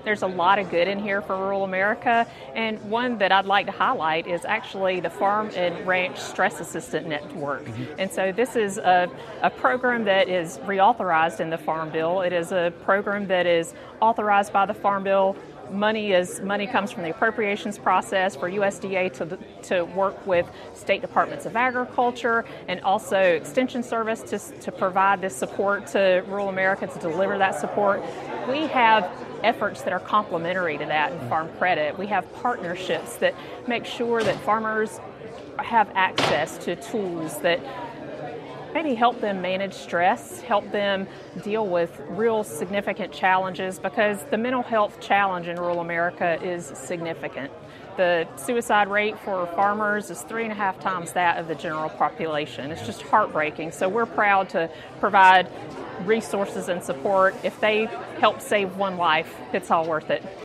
There's a lot of good in here for rural America, and one that I'd like to highlight is actually the Farm and Ranch Stress Assistant Network. And so this is a program that is reauthorized in the Farm Bill. It is a program that is authorized by the Farm Bill. Money comes from the appropriations process for USDA to work with state departments of agriculture and also Extension Service to provide this support to rural America, to deliver that support. We have efforts that are complementary to that in Farm Credit. We have partnerships that make sure that farmers have access to tools that maybe help them manage stress, help them deal with real significant challenges, because the mental health challenge in rural America is significant. The suicide rate for farmers is 3.5 times that of the general population. It's just heartbreaking. So we're proud to provide resources and support. If they help save one life, it's all worth it.